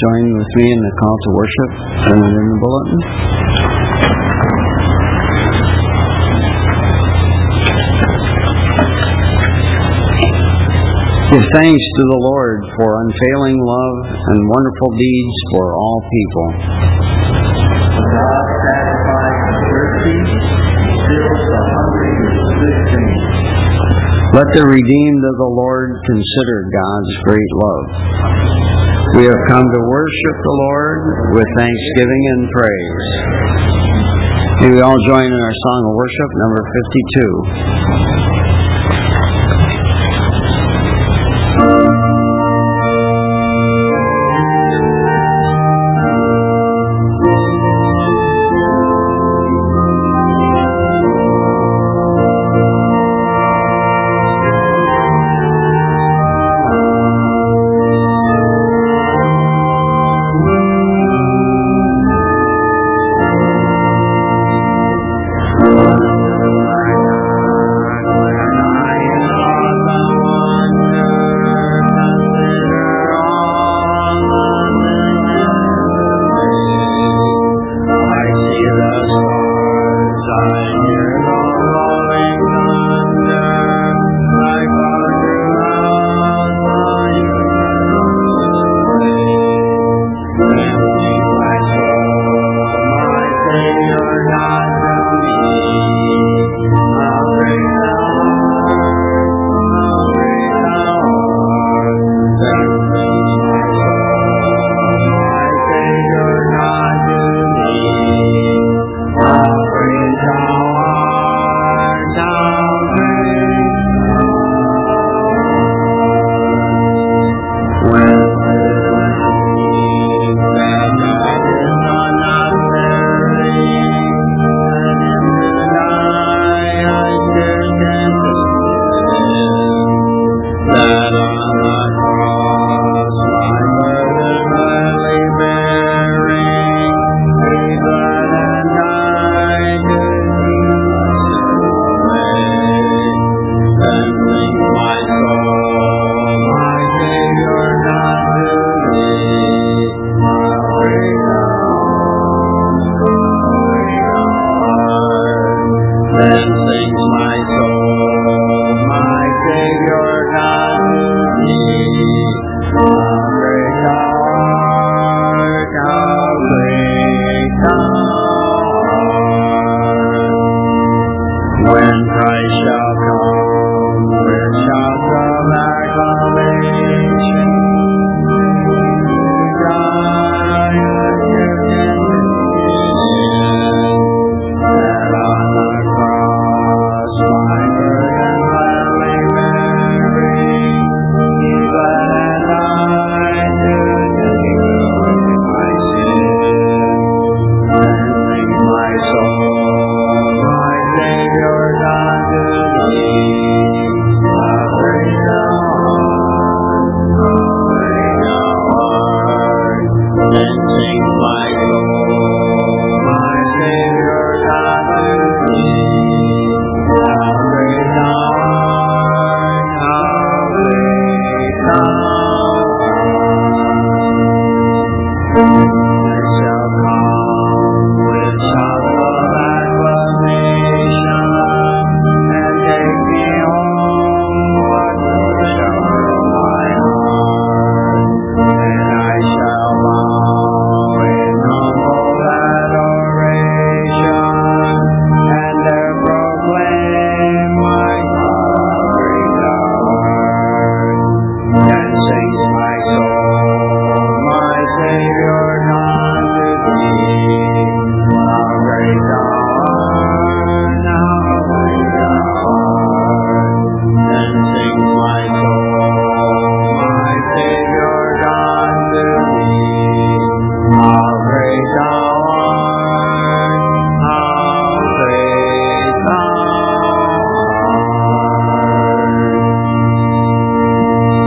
join with me in the call to worship printed in the bulletin? Give thanks to the Lord for unfailing love and wonderful deeds for all people. God satisfies the thirsty, fills the hungry with good things. Let the redeemed of the Lord consider God's great love. We have come to worship the Lord with thanksgiving and praise. May we all join in our song of worship, number 52.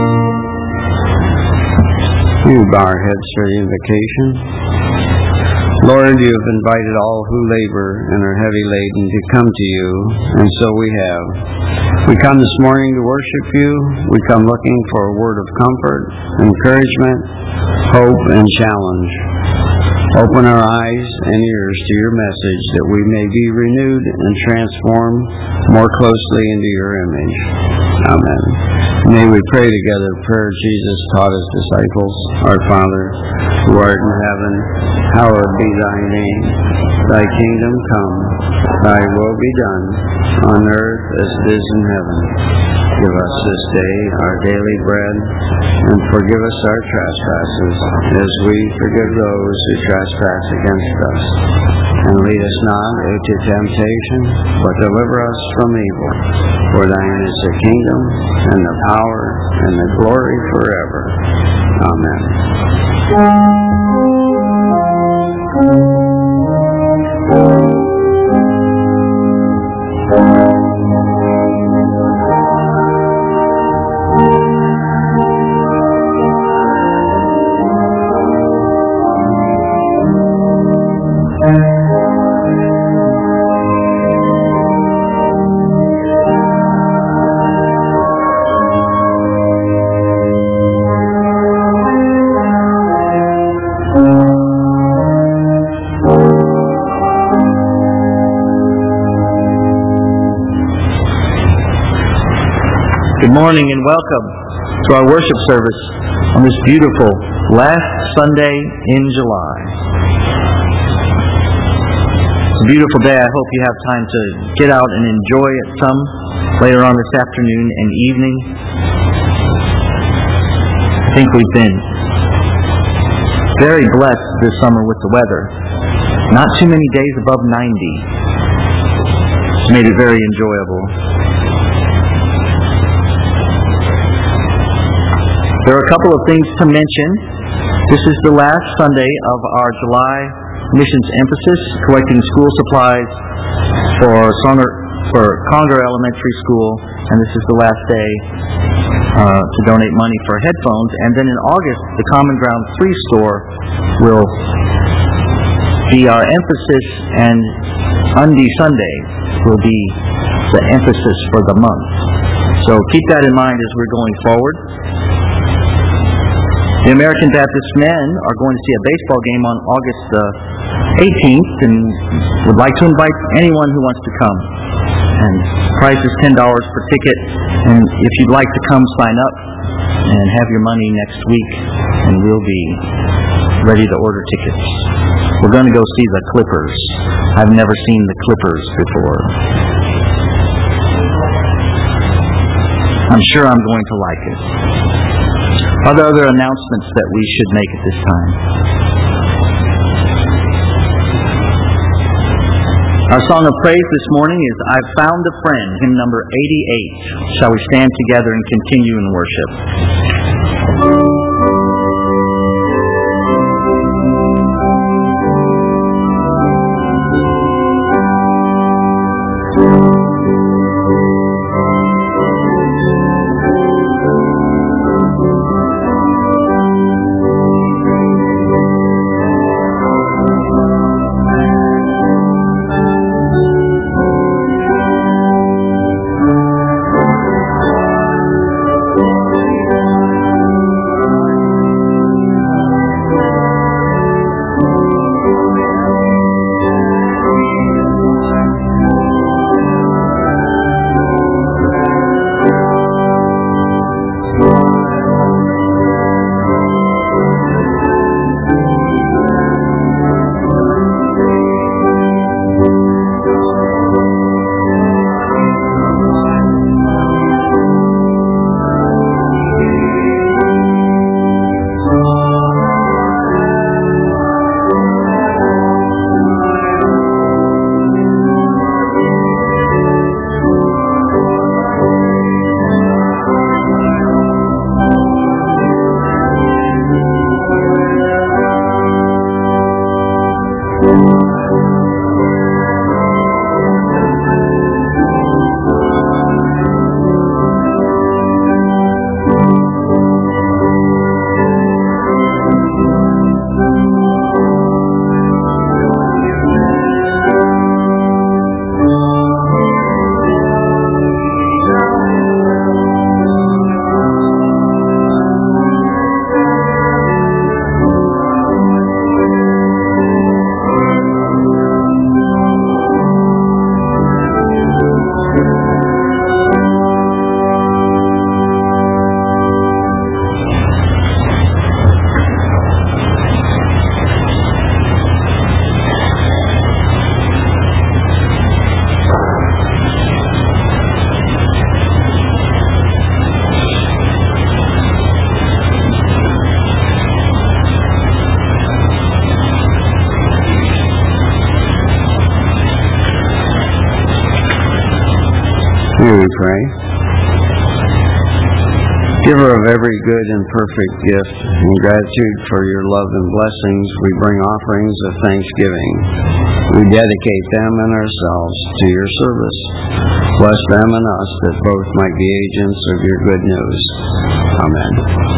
We bow our heads for the invocation. Lord, you have invited all who labor and are heavy laden to come to you, and so we have. We come this morning to worship you. We come looking for a word of comfort, encouragement, hope, and challenge. Open our eyes and ears to your message that we may be renewed and transformed more closely into your image. Amen. May we pray together the prayer Jesus taught his disciples. Our Father, who art in heaven, hallowed be thy name. Thy kingdom come, thy will be done, on earth as it is in heaven. Give us this day our daily bread, and forgive us our trespasses, as we forgive those who trespass against us. And lead us not into temptation, but deliver us from evil. For thine is the kingdom, and the power, and the glory forever. Amen. Good morning and welcome to our worship service on this beautiful last Sunday in July. It's a beautiful day. I hope you have time to get out and enjoy it some later on this afternoon and evening. I think we've been very blessed this summer with the weather. Not too many days above 90. It's made it very enjoyable. There are a couple of things to mention. This is the last Sunday of our July missions emphasis, collecting school supplies for Conger Elementary School, and this is the last day to donate money for headphones. And then in August, the Common Ground Free Store will be our emphasis, and Undy Sunday will be the emphasis for the month. So keep that in mind as we're going forward. The American Baptist men are going to see a baseball game on August 18th and would like to invite anyone who wants to come. And the price is $10 per ticket. And if you'd like to come, sign up and have your money next week, and we'll be ready to order tickets. We're going to go see the Clippers. I've never seen the Clippers before. I'm sure I'm going to like it. Are there other announcements that we should make at this time? Our song of praise this morning is "I've Found a Friend," hymn number 88. Shall we stand together and continue in worship? May we pray? Giver of every good and perfect gift, in gratitude for your love and blessings, we bring offerings of thanksgiving. We dedicate them and ourselves to your service. Bless them and us, that both might be agents of your good news. Amen.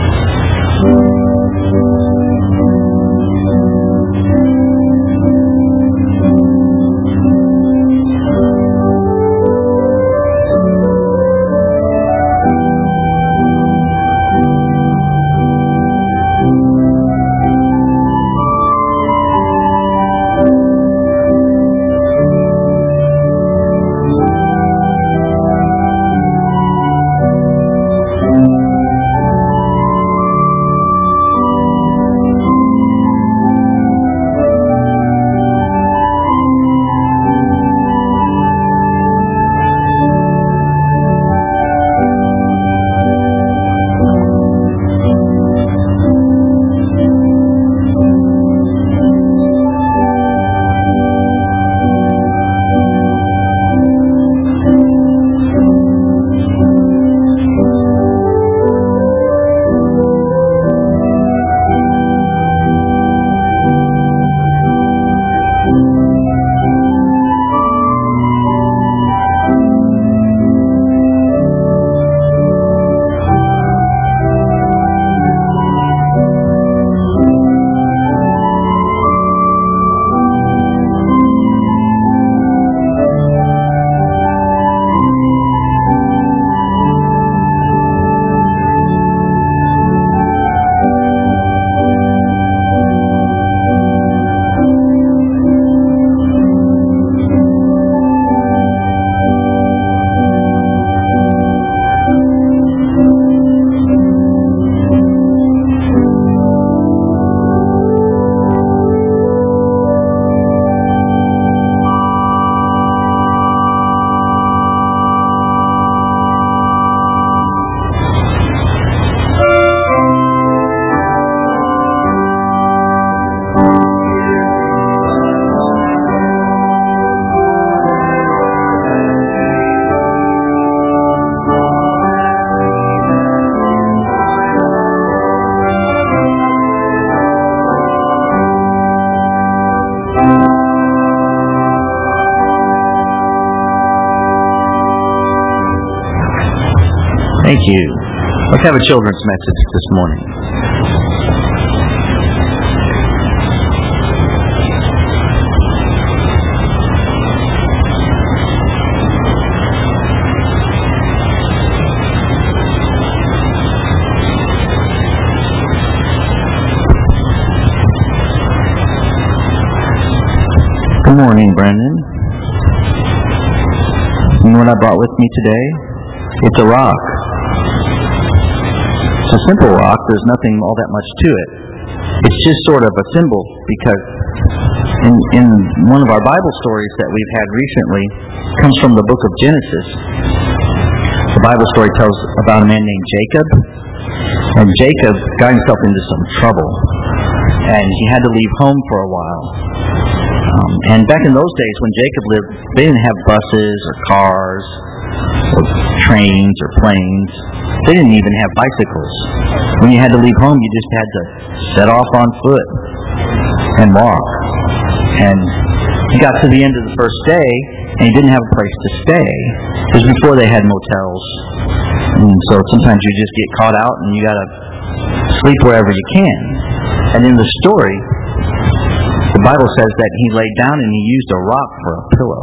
Thank you. Let's have a children's message this morning. Good morning, Brendan. You know what I brought with me today? It's a rock. It's a simple rock. There's nothing all that much to it. It's just sort of a symbol, because in one of our Bible stories that we've had recently comes from the book of Genesis. The Bible story tells about a man named Jacob. And Jacob got himself into some trouble. And he had to leave home for a while. And back in those days when Jacob lived, they didn't have buses or cars or trains or planes. They didn't even have bicycles. When you had to leave home, you just had to set off on foot and walk. And he got to the end of the first day, and he didn't have a place to stay. It was before they had motels. And so sometimes you just get caught out, and you got to sleep wherever you can. And in the story, the Bible says that he laid down and he used a rock for a pillow.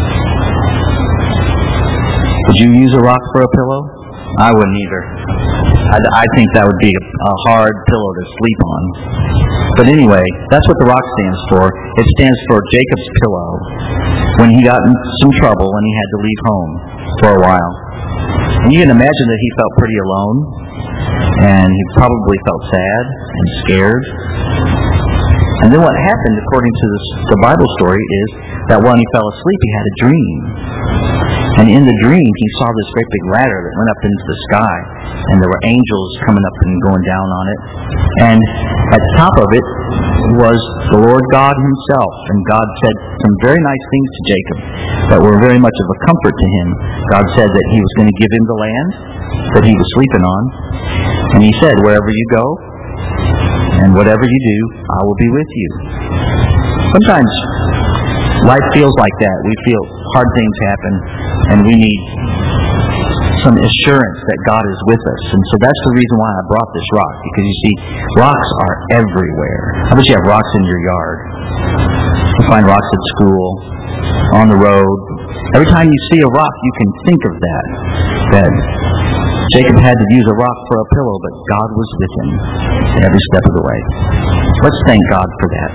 Would you use a rock for a pillow? I wouldn't either. I think that would be a hard pillow to sleep on. But anyway, that's what the rock stands for. It stands for Jacob's pillow. When he got in some trouble and he had to leave home for a while. And you can imagine that he felt pretty alone. And he probably felt sad and scared. And then what happened, according to the Bible story, is that when he fell asleep, he had a dream. And in the dream, he saw this great big ladder that went up into the sky, and there were angels coming up and going down on it. And at the top of it was the Lord God himself. And God said some very nice things to Jacob that were very much of a comfort to him. God said that he was going to give him the land that he was sleeping on. And he said, wherever you go and whatever you do, I will be with you. Sometimes life feels like that. We feel hard things happen, and we need some assurance that God is with us. And so that's the reason why I brought this rock, because you see, rocks are everywhere. I bet you have rocks in your yard. You find rocks at school, on the road. Every time you see a rock, you can think of that Jacob had to use a rock for a pillow, but God was with him every step of the way. Let's thank God for that.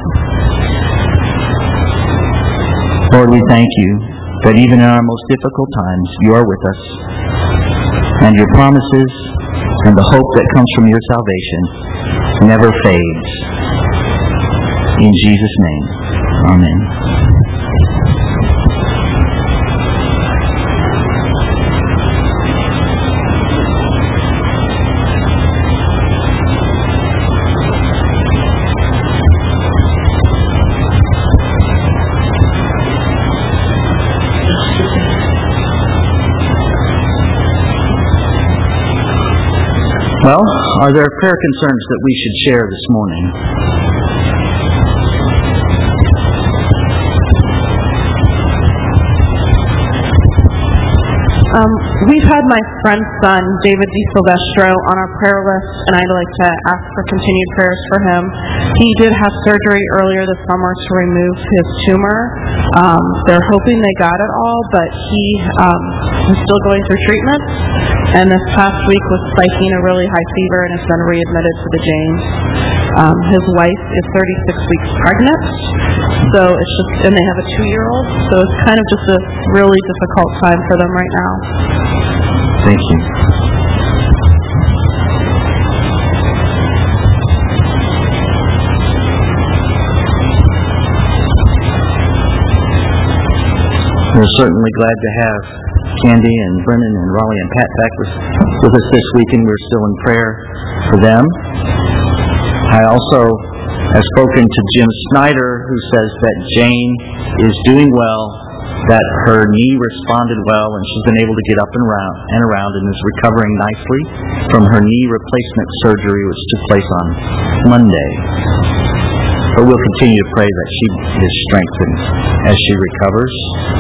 Lord, we thank you that even in our most difficult times, you are with us, and your promises and the hope that comes from your salvation never fades. In Jesus' name, amen. Well, are there prayer concerns that we should share this morning? We've had my friend's son, David DiSilvestro, on our prayer list, and I'd like to ask for continued prayers for him. He did have surgery earlier this summer to remove his tumor. They're hoping they got it all, but he is still going through treatment, and this past week was spiking a really high fever and has been readmitted to the James. His wife is 36 weeks pregnant, so it's just, and they have a 2-year-old, so it's kind of just a really difficult time for them right now. Thank you. We're certainly glad to have Candy and Brennan and Raleigh and Pat back with us this week, and we're still in prayer for them. I also have spoken to Jim Snyder, who says that Jane is doing well, that her knee responded well, and she's been able to get up and around and is recovering nicely from her knee replacement surgery, which took place on Monday. But we'll continue to pray that she is strengthened as she recovers.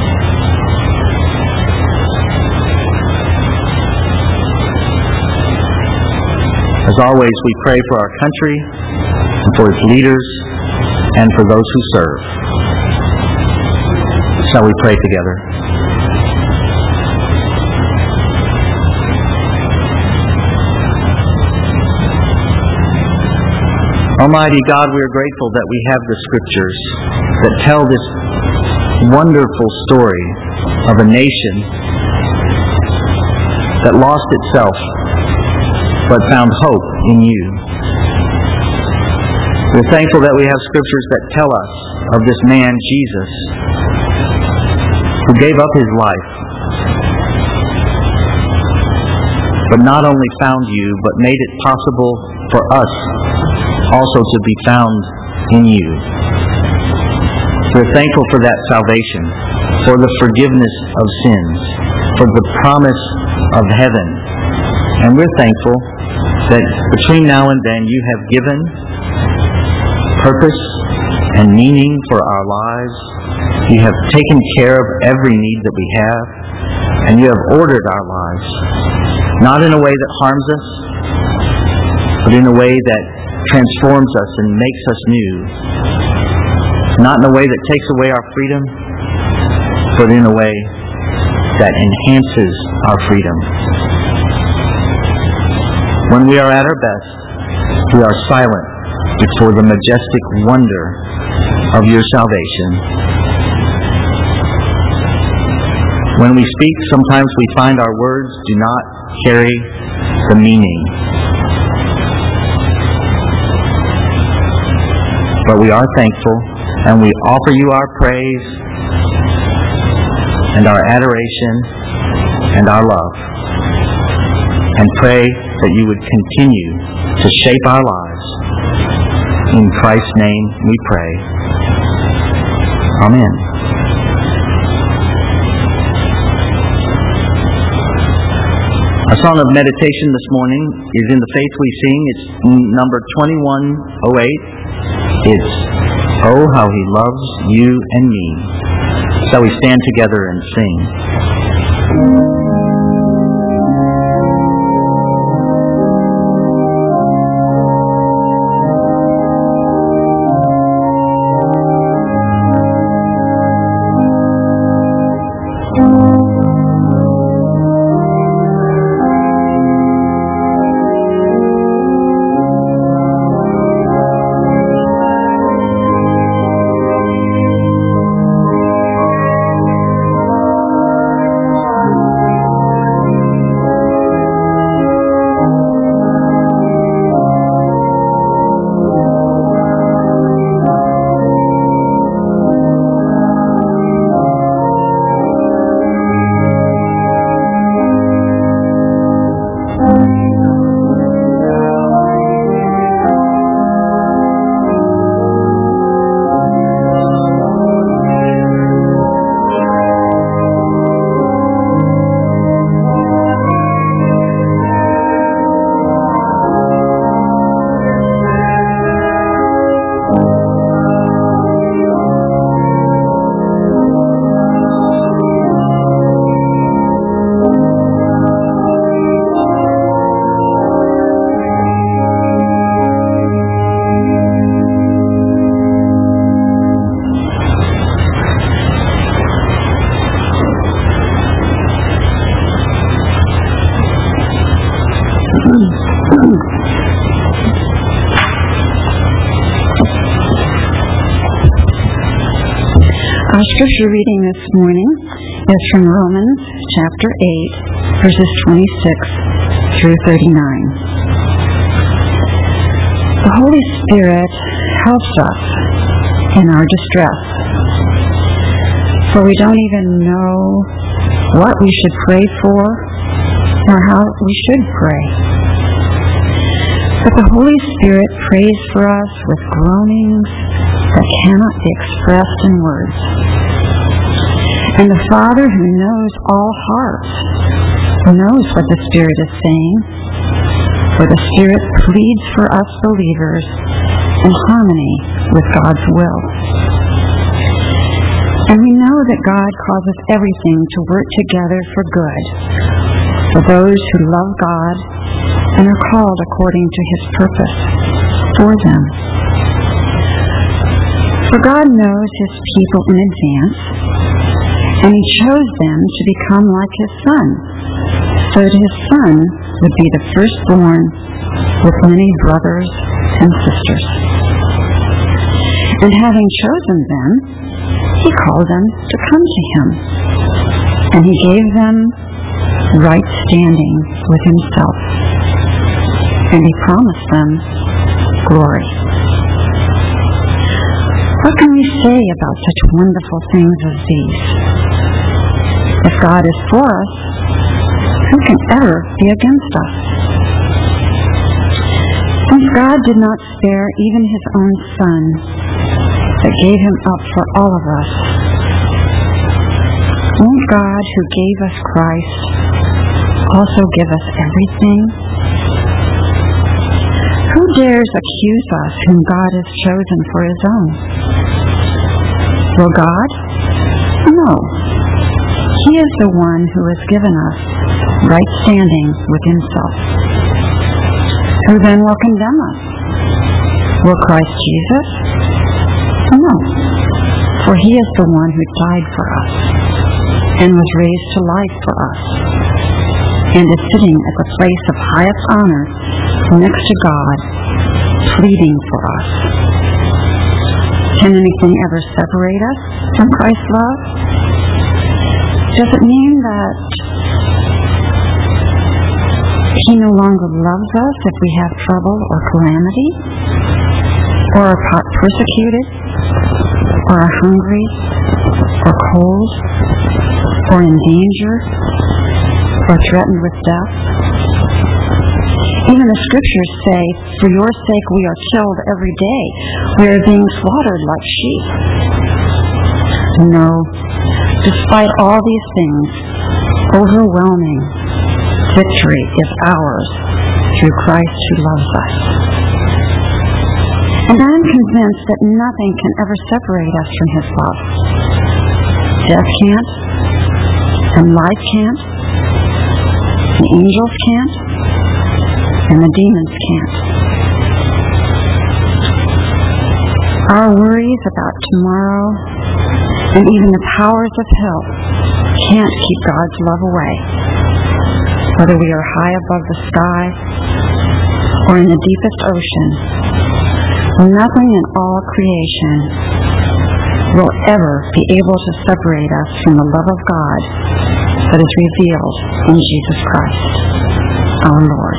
As always, we pray for our country, and for its leaders, and for those who serve. Shall we pray together? Almighty God, we are grateful that we have the Scriptures that tell this wonderful story of a nation that lost itself but found hope in you. We're thankful that we have Scriptures that tell us of this man, Jesus, who gave up his life, but not only found you, but made it possible for us also to be found in you. We're thankful for that salvation, for the forgiveness of sins, for the promise of heaven. And we're thankful that between now and then you have given purpose and meaning for our lives. You have taken care of every need that we have, and you have ordered our lives, not in a way that harms us, but in a way that transforms us and makes us new. Not in a way that takes away our freedom, but in a way that enhances our freedom. When we are at our best, we are silent before the majestic wonder of your salvation. When we speak, sometimes we find our words do not carry the meaning. But we are thankful, and we offer you our praise and our adoration and our love, and pray that you would continue to shape our lives. In Christ's name we pray. Amen. A song of meditation this morning is In the Faith We Sing. It's number 2108. It's Oh, How He Loves You and Me. Shall we stand together and sing? Our scripture reading this morning is from Romans chapter 8, verses 26 through 39. The Holy Spirit helps us in our distress, for we don't even know what we should pray for or how we should pray. But the Holy Spirit prays for us with groanings that cannot be expressed in words. And the Father, who knows all hearts, knows what the Spirit is saying, for the Spirit pleads for us believers in harmony with God's will. And we know that God causes everything to work together for good, for those who love God and are called according to His purpose for them. For God knows His people in advance, and He chose them to become like His Son, so that His Son would be the firstborn with many brothers and sisters. And having chosen them, He called them to come to Him, and He gave them right standing with Himself, and He promised them glory. What can we say about such wonderful things as these? If God is for us, who can ever be against us? Since God did not spare even His own Son, but gave Him up for all of us, won't God, who gave us Christ, also give us everything? Who dares accuse us whom God has chosen for His own? Will God? No. He is the one who has given us right standing with Himself. Who then will condemn us? Will Christ Jesus? No. For He is the one who died for us and was raised to life for us and is sitting at the place of highest honor next to God, pleading for us. Can anything ever separate us from Christ's love? Does it mean that He no longer loves us if we have trouble or calamity, or are persecuted, or are hungry, or cold, or in danger, or threatened with death. Even the scriptures say, for your sake we are killed every day. We are being slaughtered like sheep. No, despite all these things, overwhelming victory is ours through Christ who loves us. And I am convinced that nothing can ever separate us from His love. Death can't, and life can't, the angels can't, and the demons can't. Our worries about tomorrow and even the powers of hell can't keep God's love away. Whether we are high above the sky or in the deepest ocean, nothing in all creation will ever be able to separate us from the love of God that is revealed in Jesus Christ, our Lord.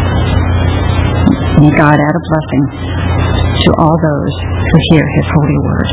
May God add a blessing to all those who hear His holy word.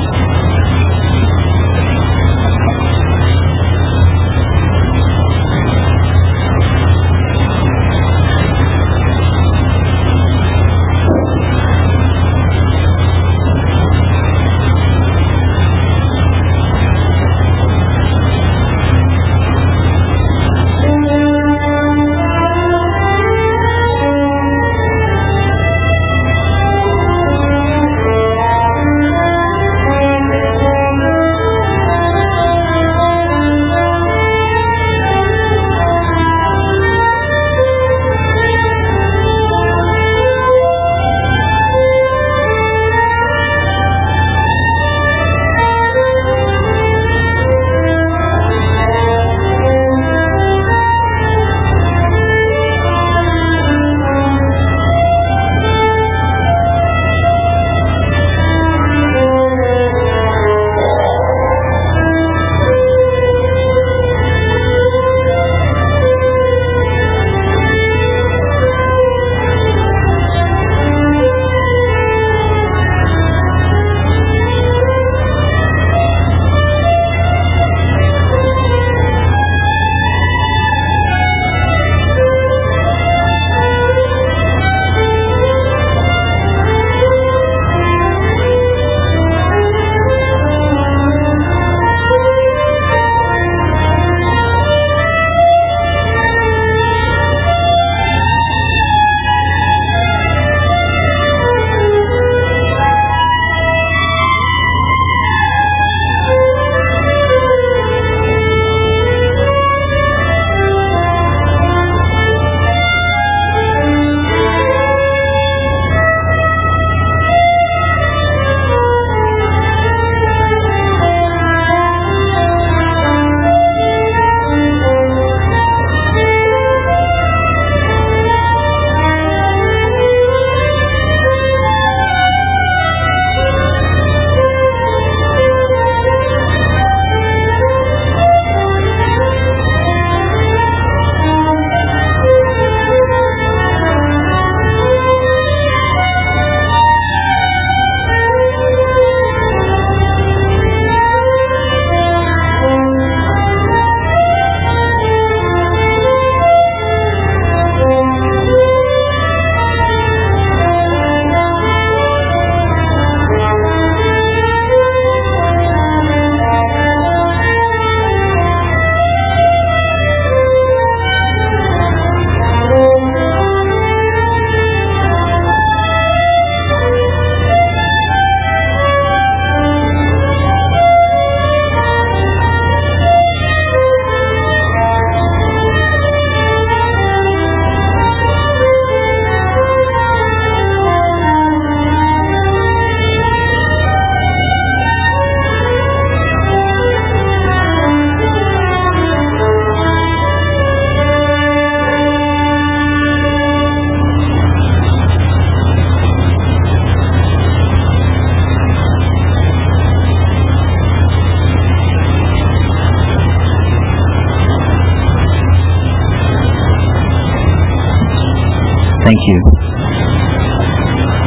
Thank you.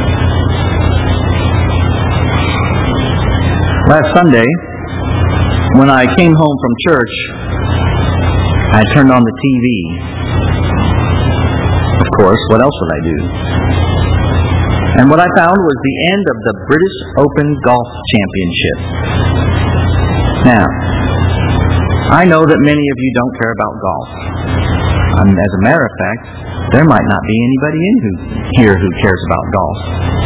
Last Sunday, When I came home from church, I turned on the TV. Of course, what else would I do? And what I found was the end of the British Open Golf Championship. Now, I know that many of you don't care about golf. As a matter of fact, there might not be anybody here who cares about golf.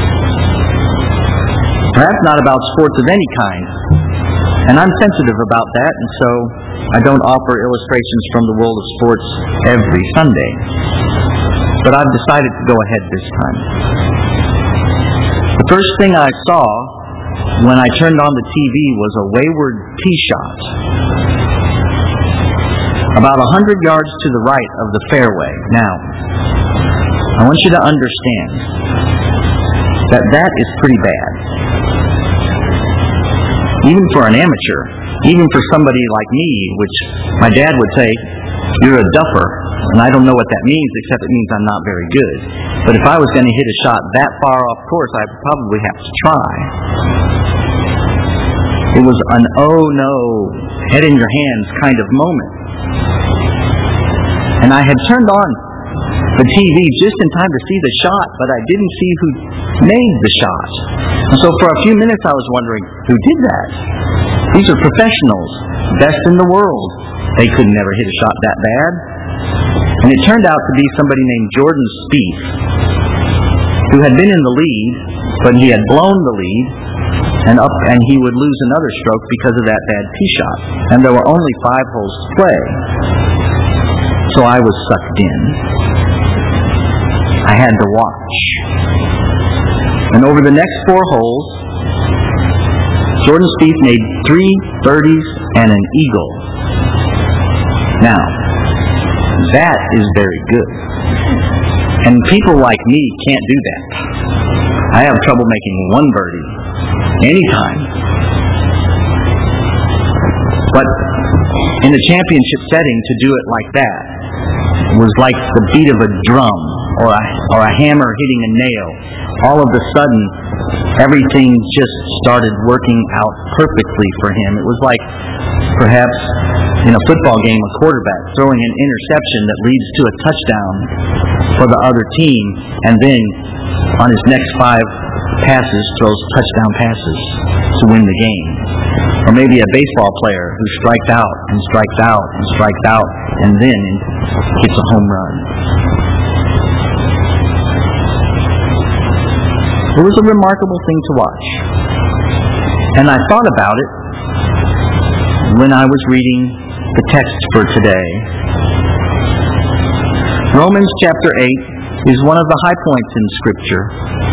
Perhaps not about sports of any kind. And I'm sensitive about that, and so I don't offer illustrations from the world of sports every Sunday. But I've decided to go ahead this time. The first thing I saw when I turned on the TV was a wayward tee shot about 100 yards to the right of the fairway. Now, I want you to understand that that is pretty bad. Even for an amateur, even for somebody like me, which my dad would say, you're a duffer. And I don't know what that means, except it means I'm not very good. But if I was going to hit a shot that far off course, I'd probably have to try. It was an oh no, head in your hands kind of moment. And I had turned on the TV just in time to see the shot, but I didn't see who made the shot. And so for a few minutes I was wondering, who did that? These are professionals, best in the world. They could never hit a shot that bad. And it turned out to be somebody named Jordan Spieth, who had been in the lead, but he had blown the lead, and he would lose another stroke because of that bad tee shot. And there were only 5 holes to play. So I was sucked in. I had to watch. And over the next 4 holes, Jordan Spieth made 3 birdies and an eagle. Now, that is very good. And people like me can't do that. I have trouble making 1 birdie anytime. But in a championship setting, to do it like that was like the beat of a drum or a hammer hitting a nail. All of a sudden, everything just started working out perfectly for him. It was like perhaps in a football game, a quarterback throwing an interception that leads to a touchdown for the other team, and then on his next 5 passes throws touchdown passes to win the game. Or maybe a baseball player who strikes out and strikes out and strikes out and then hits a home run. It was a remarkable thing to watch. And I thought about it when I was reading the text for today. Romans chapter 8 is one of the high points in Scripture.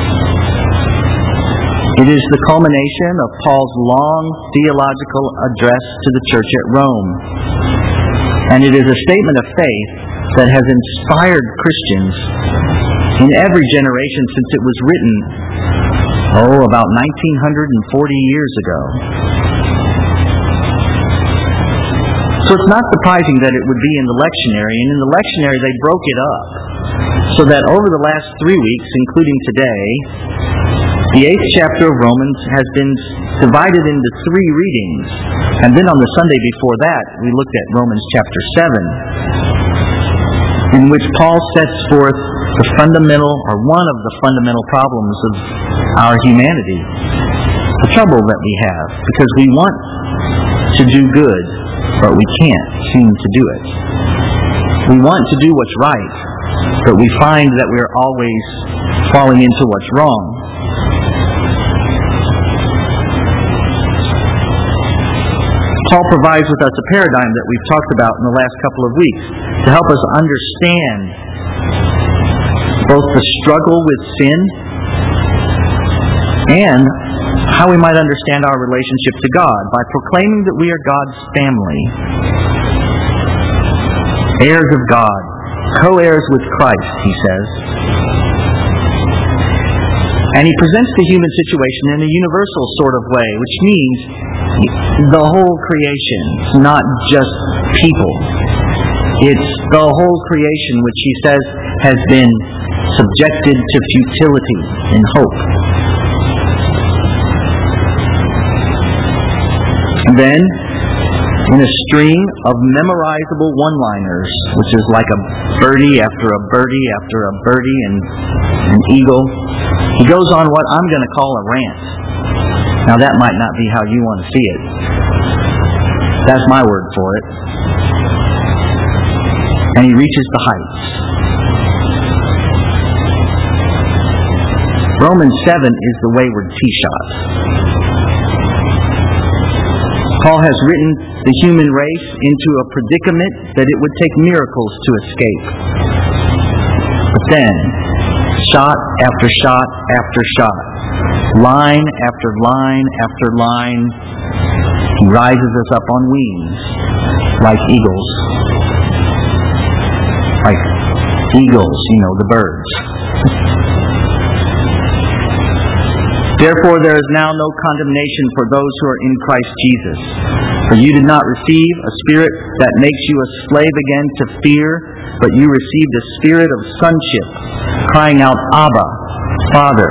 It is the culmination of Paul's long theological address to the church at Rome. And it is a statement of faith that has inspired Christians in every generation since it was written, about 1940 years ago. So it's not surprising that it would be in the lectionary, and in the lectionary they broke it up so that over the last 3 weeks, including today, the 8th chapter of Romans has been divided into 3 readings. And then on the Sunday before that, we looked at Romans chapter 7, in which Paul sets forth the fundamental, or one of the fundamental problems of our humanity, the trouble that we have, because we want to do good, but we can't seem to do it. We want to do what's right, but we find that we're always falling into what's wrong. Paul provides with us a paradigm that we've talked about in the last couple of weeks to help us understand both the struggle with sin and how we might understand our relationship to God by proclaiming that we are God's family, heirs of God, co-heirs with Christ, he says. And he presents the human situation in a universal sort of way, which means the whole creation, not just people. It's the whole creation which he says has been subjected to futility in hope. And then in a stream of memorizable one-liners, which is like a birdie after a birdie after a birdie and an eagle. He goes on what I'm going to call a rant. Now that might not be how you want to see it. That's my word for it. And he reaches the heights. Romans 7 is the wayward tee shot. Paul has written the human race into a predicament that it would take miracles to escape. But then, shot after shot after shot, line after line after line, he rises us up on wings like eagles. Like eagles, the birds. Therefore, there is now no condemnation for those who are in Christ Jesus. For you did not receive a spirit that makes you a slave again to fear, but you received a spirit of sonship, crying out, Abba, Father.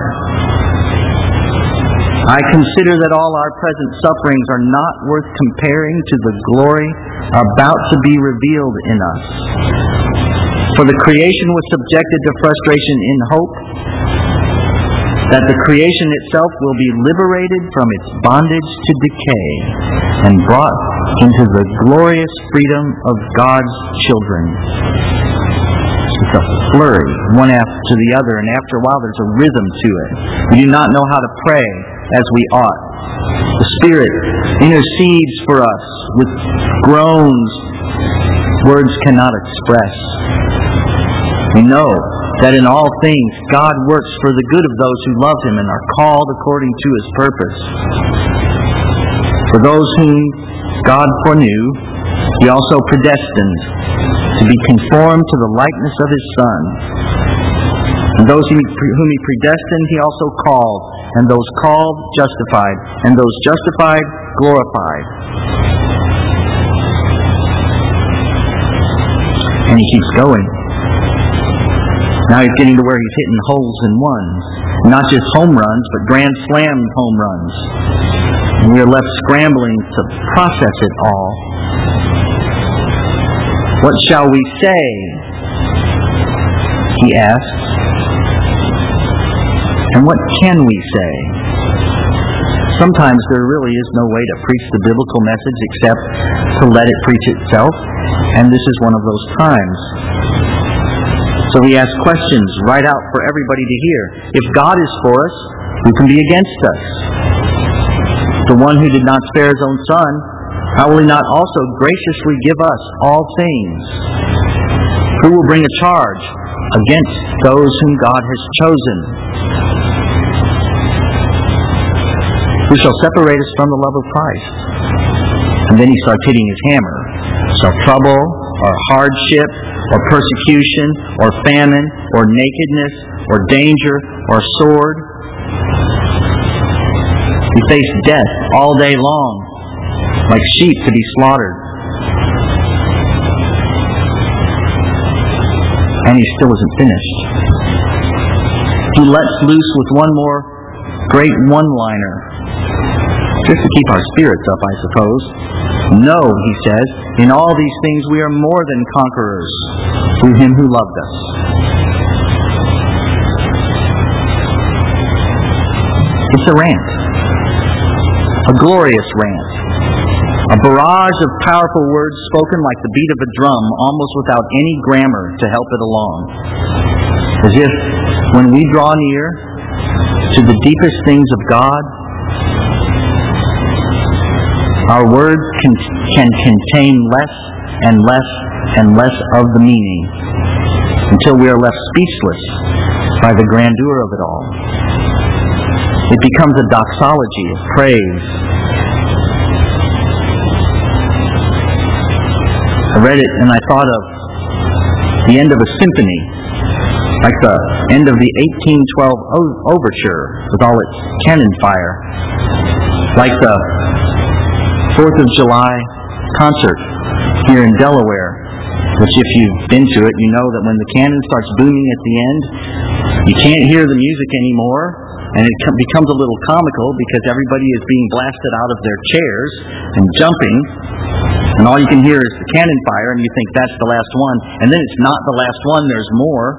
I consider that all our present sufferings are not worth comparing to the glory about to be revealed in us. For the creation was subjected to frustration in hope that the creation itself will be liberated from its bondage to decay and brought into the glorious freedom of God's children. It's a flurry, one after the other, and after a while there's a rhythm to it. We do not know how to pray as we ought. The Spirit intercedes for us with groans words cannot express. We know that in all things God works for the good of those who love Him and are called according to His purpose. For those whom God foreknew, He also predestined to be conformed to the likeness of His Son. And those whom He predestined, He also called. And those called, justified. And those justified, glorified. And He keeps going. Now He's getting to where He's hitting holes in ones. Not just home runs, but grand slam home runs. And we are left scrambling to process it all. What shall we say? He asks. And what can we say? Sometimes there really is no way to preach the biblical message except to let it preach itself. And this is one of those times. So we ask questions right out for everybody to hear. If God is for us, who can be against us? The one who did not spare His own Son, how will He not also graciously give us all things? Who will bring a charge against those whom God has chosen? Who shall separate us from the love of Christ? And then He starts hitting His hammer. Shall trouble, or hardship, or persecution, or famine, or nakedness, or danger, or sword. We face death all day long, like sheep to be slaughtered. And He still isn't finished. He lets loose with one more great one-liner, just to keep our spirits up, I suppose. No, He says, in all these things we are more than conquerors through Him who loved us. It's a rant. A glorious rant. A barrage of powerful words spoken like the beat of a drum, almost without any grammar to help it along. As if when we draw near to the deepest things of God, our words can contain less and less and less of the meaning until we are left speechless by the grandeur of it all. It becomes a doxology of praise. I read it and I thought of the end of a symphony, like the end of the 1812 overture with all its cannon fire, like the 4th of July concert here in Delaware, which if you've been to it, you know that when the cannon starts booming at the end, you can't hear the music anymore, and it becomes a little comical because everybody is being blasted out of their chairs and jumping, And all you can hear is the cannon fire, and you think that's the last one. And then it's not the last one, there's more.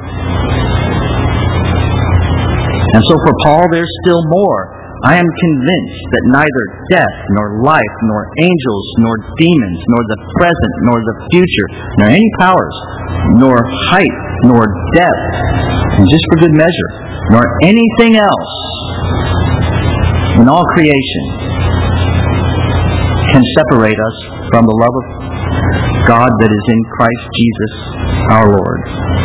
And so for Paul, there's still more. I am convinced that neither death, nor life, nor angels, nor demons, nor the present, nor the future, nor any powers, nor height, nor depth, and just for good measure, nor anything else in all creation can separate us from the love of God that is in Christ Jesus our Lord.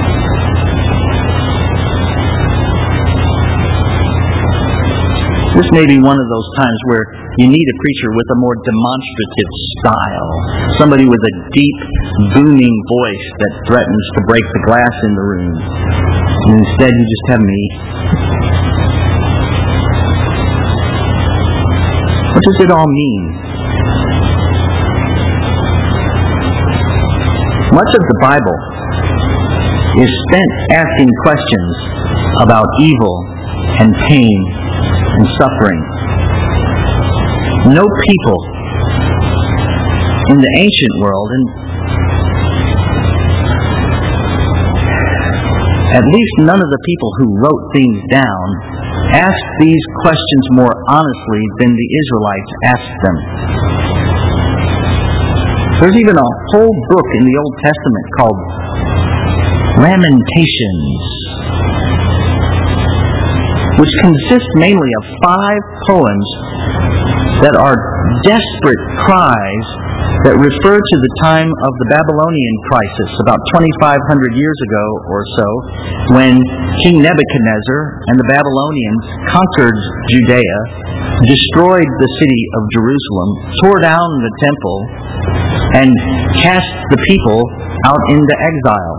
This may be one of those times where you need a preacher with a more demonstrative style. Somebody with a deep, booming voice that threatens to break the glass in the room. And instead you just have me. What does it all mean? Much of the Bible is spent asking questions about evil and pain and suffering. No people in the ancient world, and at least none of the people who wrote things down, asked these questions more honestly than the Israelites asked them. There's even a whole book in the Old Testament called Lamentations, which consists mainly of 5 poems that are desperate cries that refer to the time of the Babylonian crisis about 2,500 years ago or so, when King Nebuchadnezzar and the Babylonians conquered Judea, destroyed the city of Jerusalem, tore down the temple, and cast the people out into exile.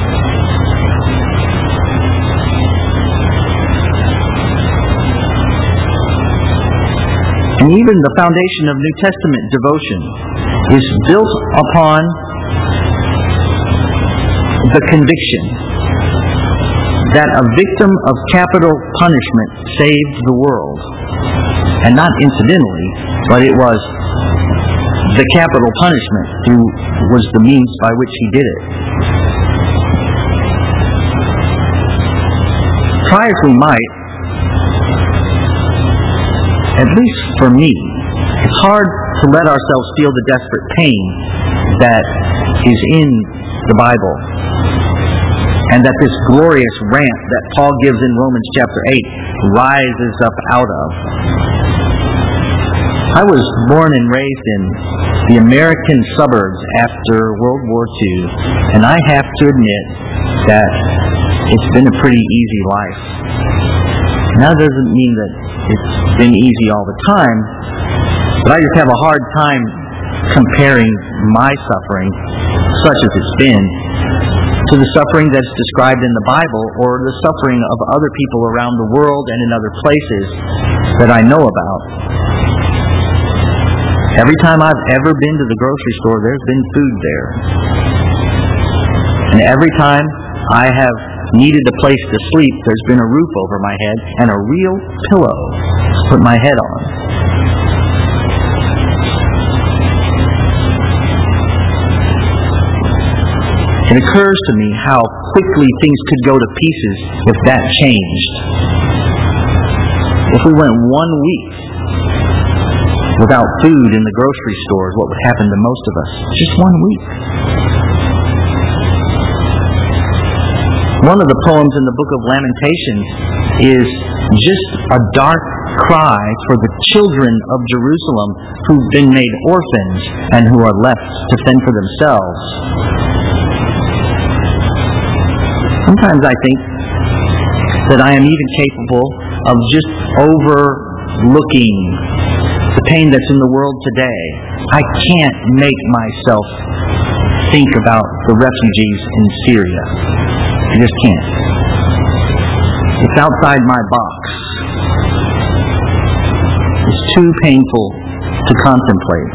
And even the foundation of New Testament devotion is built upon the conviction that a victim of capital punishment saved the world. And not incidentally, but it was the capital punishment who was the means by which he did it. Try as we might, at least for me, it's hard to let ourselves feel the desperate pain that is in the Bible, and that this glorious rant that Paul gives in Romans chapter 8 rises up out of. I was born and raised in the American suburbs after World War II, and I have to admit that it's been a pretty easy life. Now, that doesn't mean that it's been easy all the time, but I just have a hard time comparing my suffering, such as it's been, to the suffering that's described in the Bible or the suffering of other people around the world and in other places that I know about. Every time I've ever been to the grocery store, there's been food there. And every time I have needed a place to sleep, there's been a roof over my head and a real pillow to put my head on. It occurs to me how quickly things could go to pieces if that changed. If we went 1 week without food in the grocery stores, what would happen to most of us? Just 1 week. One of the poems in the book of Lamentations is just a dark cry for the children of Jerusalem who've been made orphans and who are left to fend for themselves. Sometimes I think that I am even capable of just overlooking the pain that's in the world today. I can't make myself think about the refugees in Syria. I just can't. It's outside my box. It's too painful to contemplate.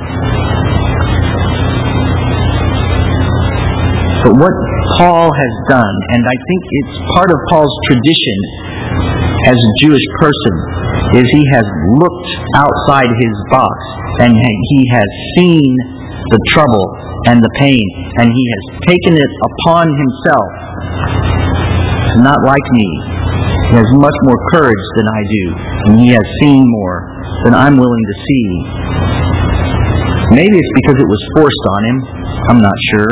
But what Paul has done, and I think it's part of Paul's tradition as a Jewish person, is he has looked outside his box and he has seen the trouble, and the pain, and He has taken it upon Himself to not like me. He has much more courage than I do, and He has seen more than I'm willing to see. Maybe it's because it was forced on Him. I'm not sure.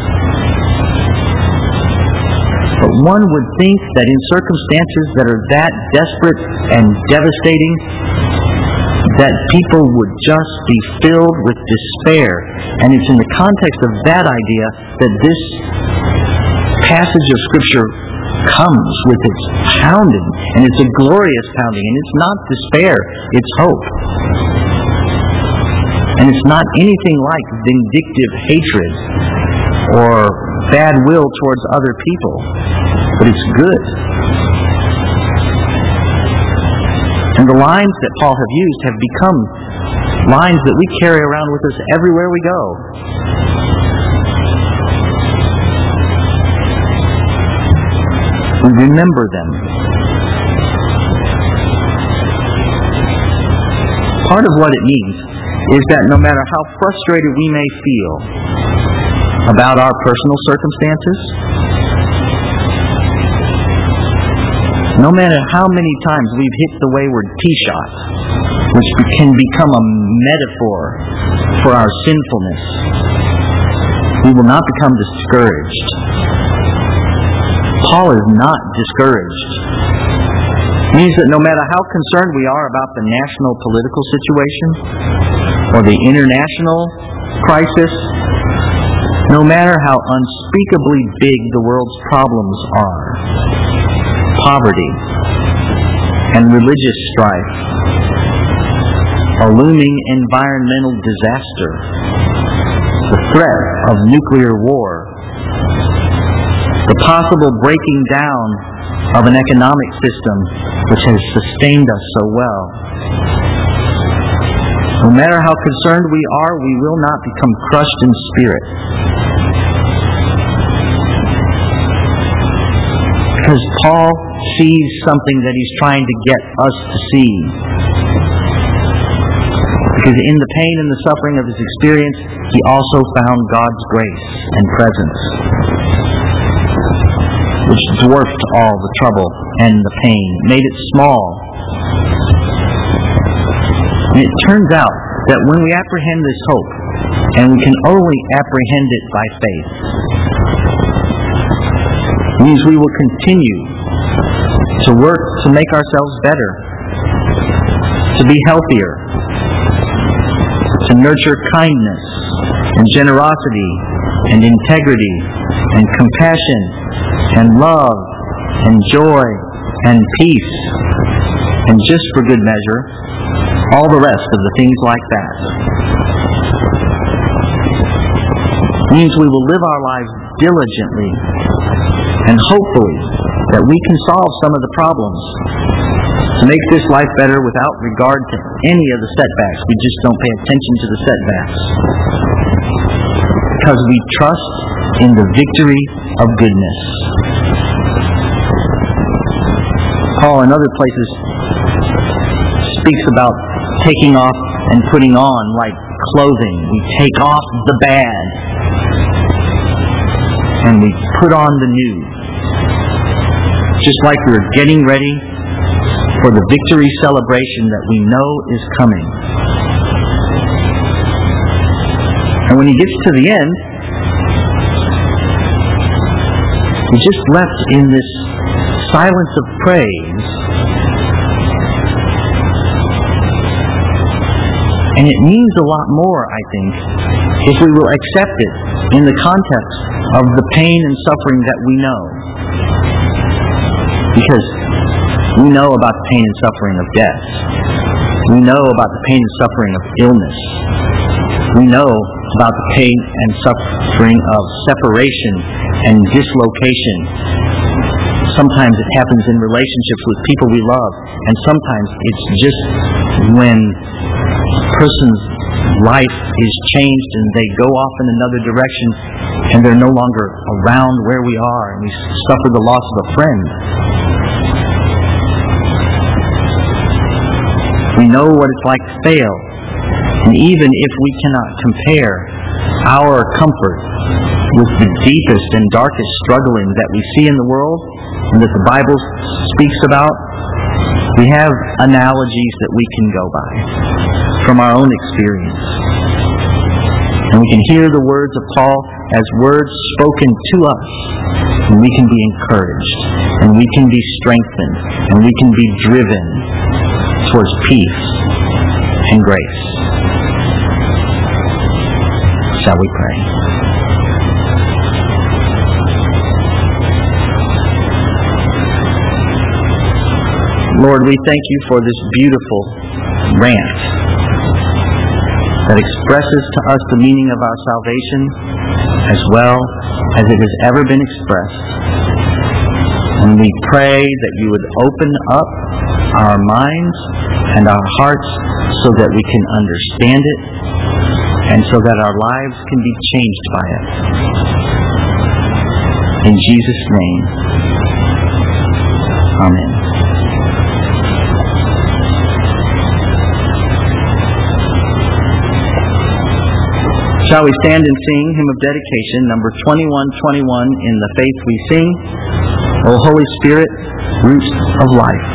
But one would think that in circumstances that are that desperate and devastating, that people would just be filled with despair. And it's in the context of that idea that this passage of Scripture comes with its pounding. And it's a glorious pounding. And it's not despair, it's hope. And it's not anything like vindictive hatred or bad will towards other people. But it's good. And the lines that Paul have used have become lines that we carry around with us everywhere we go. We remember them. Part of what it means is that no matter how frustrated we may feel about our personal circumstances, no matter how many times we've hit the wayward tee shot, which can become a metaphor for our sinfulness, we will not become discouraged. Paul is not discouraged. It means that no matter how concerned we are about the national political situation or the international crisis, no matter how unspeakably big the world's problems are, poverty and religious strife, a looming environmental disaster, the threat of nuclear war, the possible breaking down of an economic system which has sustained us so well. No matter how concerned we are, we will not become crushed in spirit. Because Paul sees something that he's trying to get us to see. Because in the pain and the suffering of his experience, he also found God's grace and presence, which dwarfed all the trouble and the pain, made it small. And it turns out that when we apprehend this hope, and we can only apprehend it by faith, it means we will continue to work to make ourselves better, to be healthier, to nurture kindness and generosity and integrity and compassion and love and joy and peace, and just for good measure, all the rest of the things like that. It means we will live our lives diligently and hopefully that we can solve some of the problems to make this life better without regard to any of the setbacks. We just don't pay attention to the setbacks, because we trust in the victory of goodness. Paul in other places speaks about taking off and putting on like clothing. We take off the bad and we put on the new. Just like we're getting ready for the victory celebration that we know is coming. And when he gets to the end, he's just left in this silence of praise. And it means a lot more, I think, if we will accept it in the context of the pain and suffering that we know. Because we know about the pain and suffering of death. We know about the pain and suffering of illness. We know about the pain and suffering of separation and dislocation. Sometimes it happens in relationships with people we love, and sometimes it's just when a person's life is changed and they go off in another direction and they're no longer around where we are, and we suffer the loss of a friend. We know what it's like to fail, and even if we cannot compare our comfort with the deepest and darkest struggling that we see in the world and that the Bible speaks about, we have analogies that we can go by from our own experience. And we can hear the words of Paul as words spoken to us, and we can be encouraged, and we can be strengthened, and we can be driven towards peace and grace. Shall we pray? Lord, we thank you for this beautiful rant that expresses to us the meaning of our salvation as well as it has ever been expressed. And we pray that you would open up our minds and our hearts so that we can understand it and so that our lives can be changed by it. In Jesus' name, amen. Shall we stand and sing Hymn of Dedication, number 2121, In the Faith We Sing, O Holy Spirit, Root of Life.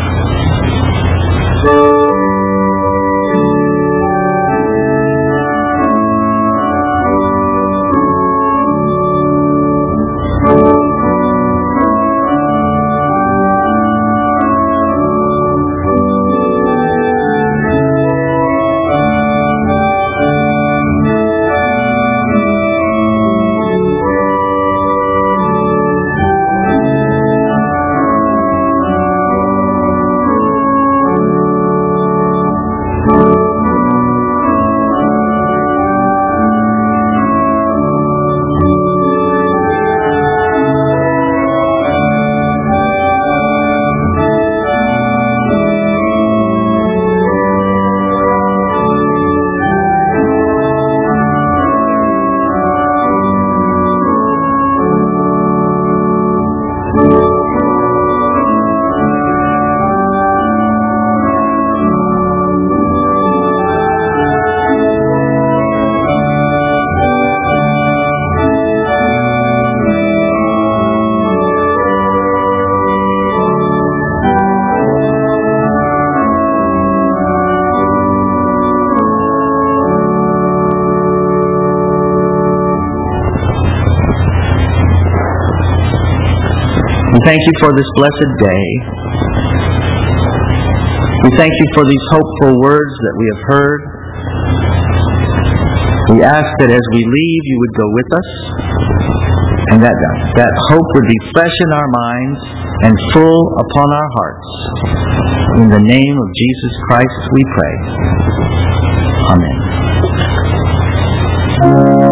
Thank you for this blessed day. We thank you for these hopeful words that we have heard. We ask that as we leave, you would go with us, and that hope would be fresh in our minds and full upon our hearts. In the name of Jesus Christ we pray. Amen.